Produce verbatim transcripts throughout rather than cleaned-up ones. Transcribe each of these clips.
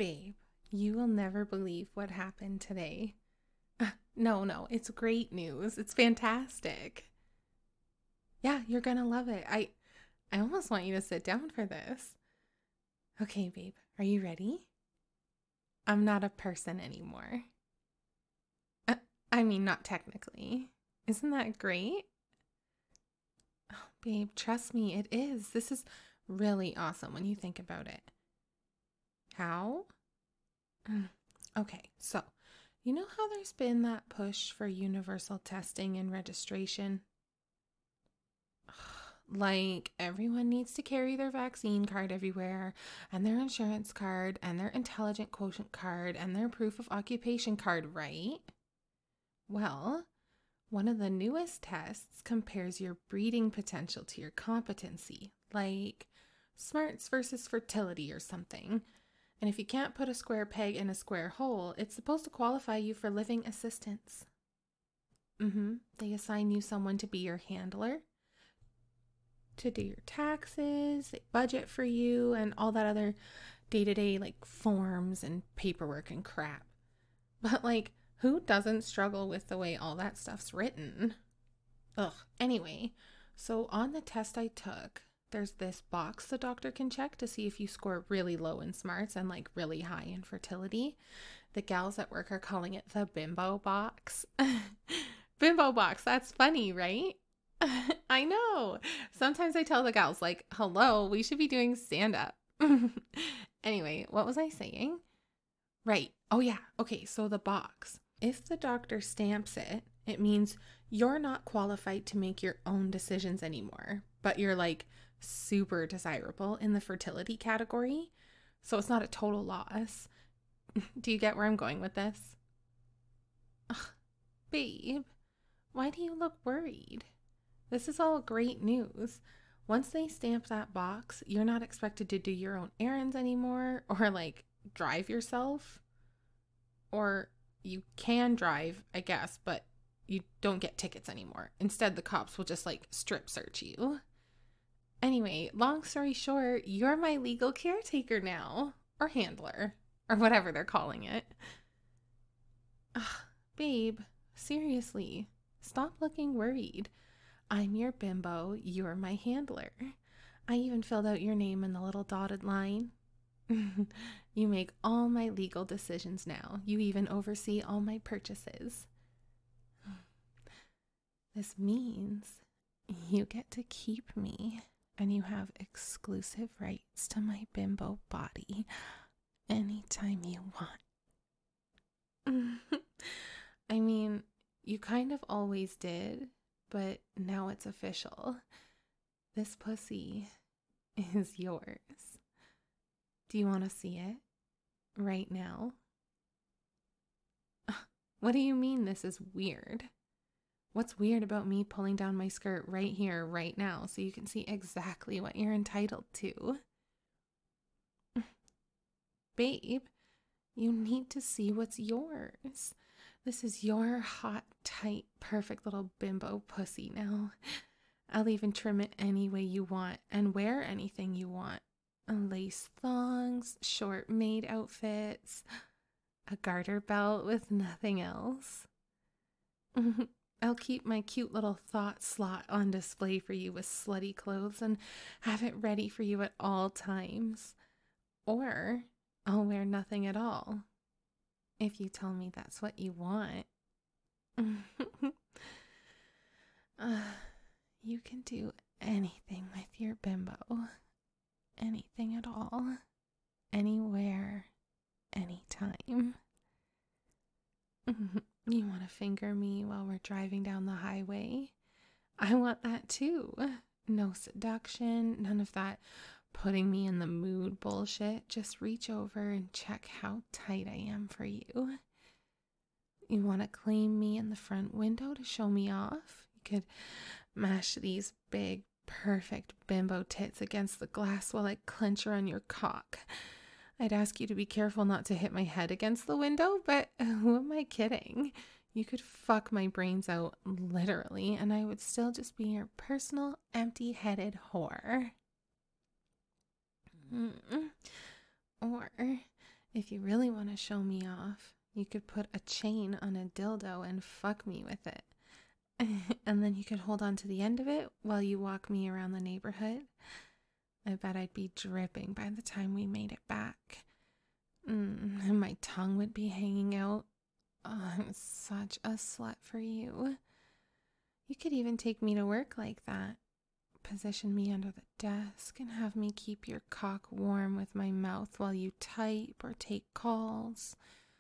Babe, you will never believe what happened today. Uh, no, no, it's great news. It's fantastic. Yeah, you're gonna love it. I I almost want you to sit down for this. Okay, babe, are you ready? I'm not a person anymore. Uh, I mean, not technically. Isn't that great? Oh, babe, trust me, it is. This is really awesome when you think about it. How? Mm, Okay, so you know how there's been that push for universal testing and registration? Like everyone needs to carry their vaccine card everywhere, and their insurance card, and their intelligent quotient card, and their proof of occupation card, right? Well, one of the newest tests compares your breeding potential to your competency, like smarts versus fertility or something. And if you can't put a square peg in a square hole, it's supposed to qualify you for living assistance. Mm-hmm. They assign you someone to be your handler, to do your taxes, they budget for you, and all that other day-to-day like forms and paperwork and crap. But like, who doesn't struggle with the way all that stuff's written? Ugh. Anyway, so on the test I took, there's this box the doctor can check to see if you score really low in smarts and like really high in fertility. The gals at work are calling it the bimbo box. Bimbo box, that's funny, right? I know. Sometimes I tell the gals, like, hello, we should be doing stand up. Anyway, what was I saying? Right. Oh, yeah. Okay, so the box. If the doctor stamps it, it means you're not qualified to make your own decisions anymore, but you're like super desirable in the fertility category. So it's not a total loss. Do you get where I'm going with this? Ugh, babe, why do you look worried? This is all great news. Once they stamp that box, you're not expected to do your own errands anymore or like drive yourself. Or you can drive, I guess, but you don't get tickets anymore. Instead, the cops will just like strip search you. Anyway, long story short, you're my legal caretaker now, or handler, or whatever they're calling it. Ugh, babe, seriously, stop looking worried. I'm your bimbo, you're my handler. I even filled out your name in the little dotted line. You make all my legal decisions now. You even oversee all my purchases. This means you get to keep me, and you have exclusive rights to my bimbo body anytime you want. I mean, you kind of always did, but now it's official. This pussy is yours. Do you want to see it right now? What do you mean this is weird? What's weird about me pulling down my skirt right here, right now, so you can see exactly what you're entitled to? Babe, you need to see what's yours. This is your hot, tight, perfect little bimbo pussy now. I'll even trim it any way you want and wear anything you want. Lace thongs, short maid outfits, a garter belt with nothing else. I'll keep my cute little thought slot on display for you with slutty clothes and have it ready for you at all times. Or I'll wear nothing at all, if you tell me that's what you want. uh, you can do anything with your bimbo. Anything at all. Anywhere. Anytime. You want to finger me while we're driving down the highway? I want that too. No seduction, none of that putting me in the mood bullshit. Just reach over and check how tight I am for you. You want to claim me in the front window to show me off? You could mash these big, perfect bimbo tits against the glass while I clench around your cock. I'd ask you to be careful not to hit my head against the window, but who am I kidding? You could fuck my brains out, literally, and I would still just be your personal, empty-headed whore. Mm. Or If you really want to show me off, you could put a chain on a dildo and fuck me with it. And then you could hold on to the end of it while you walk me around the neighborhood. I bet I'd be dripping by the time we made it back. Mm, and my tongue would be hanging out. Oh, I'm such a slut for you. You could even take me to work like that. Position me under the desk and have me keep your cock warm with my mouth while you type or take calls.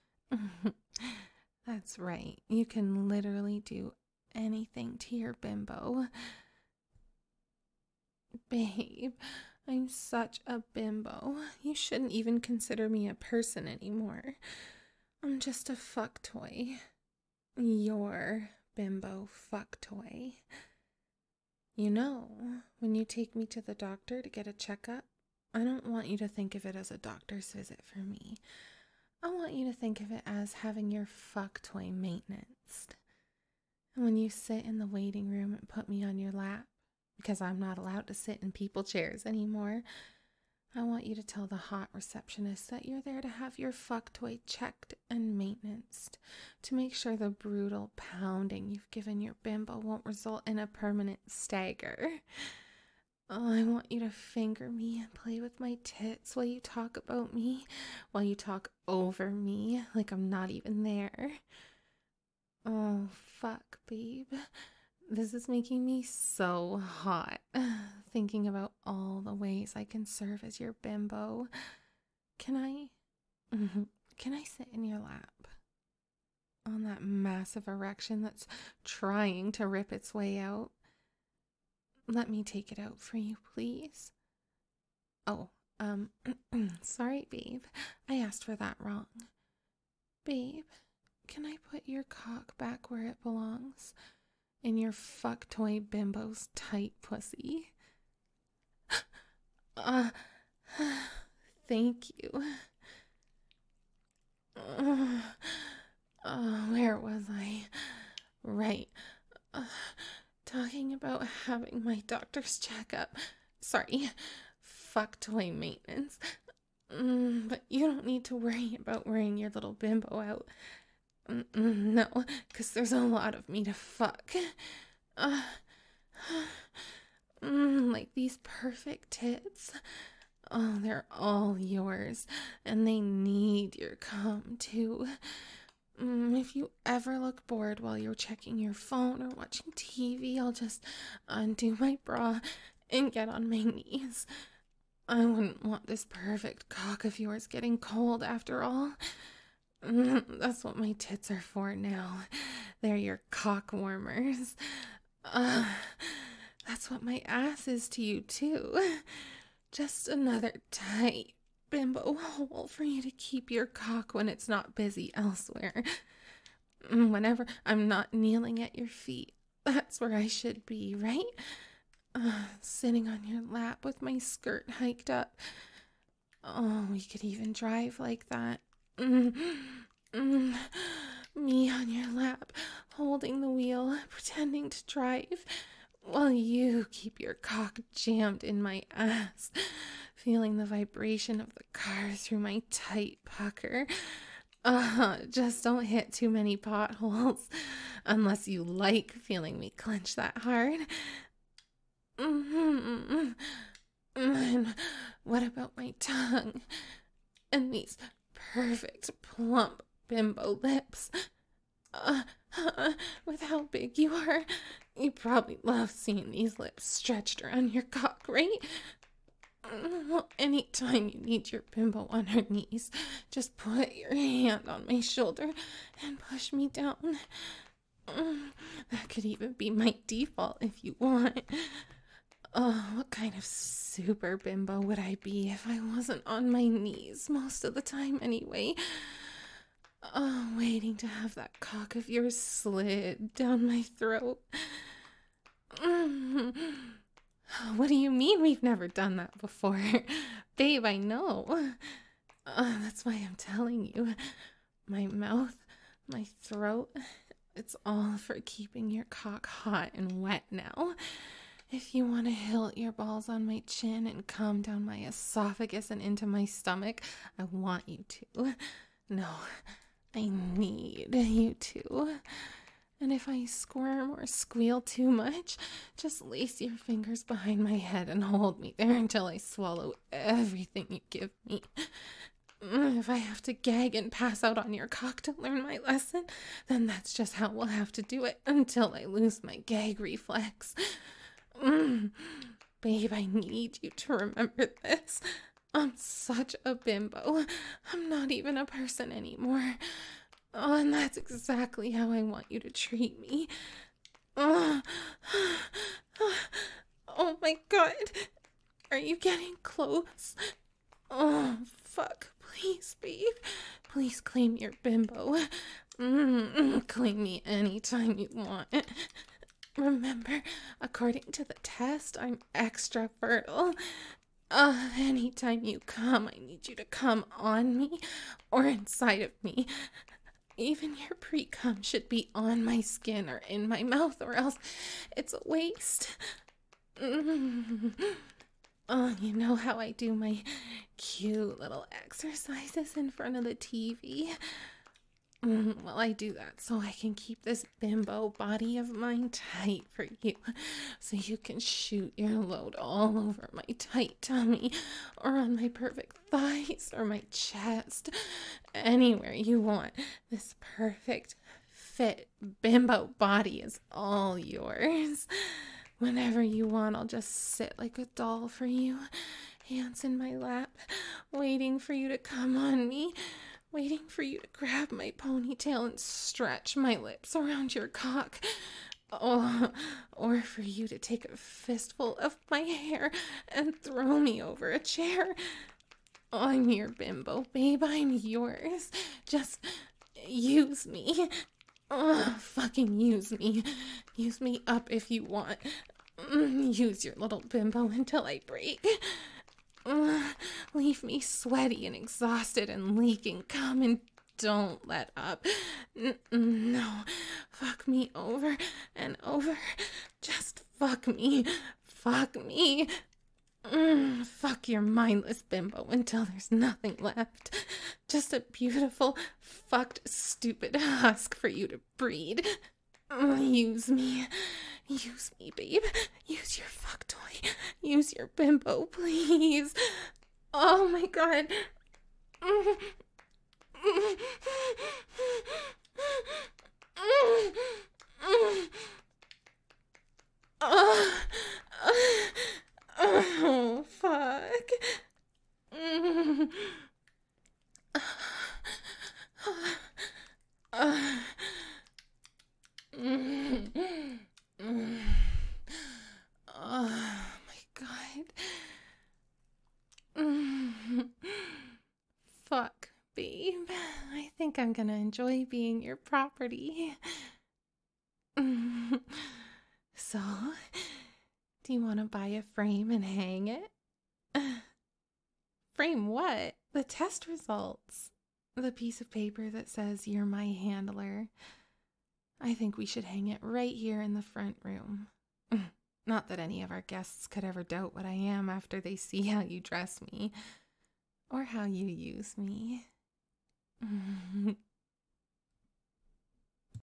That's right. You can literally do anything to your bimbo. Babe, I'm such a bimbo. You shouldn't even consider me a person anymore. I'm just a fuck toy. Your bimbo fuck toy. You know, when you take me to the doctor to get a checkup, I don't want you to think of it as a doctor's visit for me. I want you to think of it as having your fuck toy maintenance. And when you sit in the waiting room and put me on your lap, because I'm not allowed to sit in people chairs anymore, I want you to tell the hot receptionist that you're there to have your fuck toy checked and maintained, to make sure the brutal pounding you've given your bimbo won't result in a permanent stagger. Oh, I want you to finger me and play with my tits while you talk about me, while you talk over me like I'm not even there. Oh, fuck, babe. This is making me so hot, thinking about all the ways I can serve as your bimbo. Can I, can I sit in your lap on that massive erection that's trying to rip its way out? Let me take it out for you, please. Oh, um, sorry, babe. I asked for that wrong. Babe, can I put your cock back where it belongs? In your fuck toy bimbo's tight pussy. Uh, thank you. Uh, uh, where was I? Right. Uh, talking about having my doctor's checkup. Sorry. Fuck toy maintenance. Mm, but you don't need to worry about wearing your little bimbo out. No, because there's a lot of me to fuck. Uh, mm, like these perfect tits. Oh, they're all yours, and they need your cum too. Mm, if you ever look bored while you're checking your phone or watching T V, I'll just undo my bra and get on my knees. I wouldn't want this perfect cock of yours getting cold after all. That's what my tits are for now. They're your cock warmers. Uh, that's what my ass is to you, too. Just another tight bimbo hole for you to keep your cock when it's not busy elsewhere. Whenever I'm not kneeling at your feet, that's where I should be, right? Uh, sitting on your lap with my skirt hiked up. Oh, we could even drive like that. Mm, mm, me on your lap, holding the wheel, pretending to drive, while you keep your cock jammed in my ass, feeling the vibration of the car through my tight pucker. Uh, just don't hit too many potholes, unless you like feeling me clench that hard. Mm-hmm. And what about my tongue? And these perfect, plump bimbo lips. Uh, uh, with how big you are, you probably love seeing these lips stretched around your cock, right? Well, anytime you need your bimbo on her knees, just put your hand on my shoulder and push me down. That could even be my default if you want. Oh, what kind of super bimbo would I be if I wasn't on my knees most of the time anyway? Oh, waiting to have that cock of yours slid down my throat. What do you mean we've never done that before? Babe, I know. Uh, that's why I'm telling you. My mouth, my throat, it's all for keeping your cock hot and wet now. if you want to hilt your balls on my chin and come down my esophagus and into my stomach, I want you to. No, I need you to. And if I squirm or squeal too much, just lace your fingers behind my head and hold me there until I swallow everything you give me. If I have to gag and pass out on your cock to learn my lesson, then that's just how we'll have to do it until I lose my gag reflex. Mm. Babe, I need you to remember this. I'm such a bimbo. I'm not even a person anymore. Oh, and that's exactly how I want you to treat me. Oh, oh my God. Are you getting close? Oh, fuck. Please, babe. Please claim your bimbo. Mm, claim me anytime you want. Remember, according to the test, I'm extra fertile. Uh, anytime you come, I need you to come on me or inside of me. Even your pre-cum should be on my skin or in my mouth, or else it's a waste. Mm. Oh, you know how I do my cute little exercises in front of the T V? Mm, well, I do that so I can keep this bimbo body of mine tight for you, so you can shoot your load all over my tight tummy, or on my perfect thighs, or my chest, anywhere you want. This perfect, fit bimbo body is all yours. Whenever you want, I'll just sit like a doll for you, hands in my lap, waiting for you to come on me. Waiting for you to grab my ponytail and stretch my lips around your cock. Oh, or for you to take a fistful of my hair and throw me over a chair. I'm your bimbo, babe. I'm yours. Just use me. Oh, fucking use me. Use me up if you want. Use your little bimbo until I break. Uh, leave me sweaty and exhausted and leaking. Come and don't let up. N- no, fuck me over and over. Just fuck me. Fuck me. Mm, fuck your mindless bimbo until there's nothing left. Just a beautiful, fucked, stupid husk for you to breed. Uh, use me. Use me, babe. Use your fuck toy. Use your bimbo, please. Oh my God. Oh, oh fuck. Oh my God. Fuck, babe. I think I'm gonna enjoy being your property. So, do you want to buy a frame and hang it? Frame what? The test results. The piece of paper that says you're my handler. I think we should hang it right here in the front room. Not that any of our guests could ever doubt what I am after they see how you dress me, or how you use me.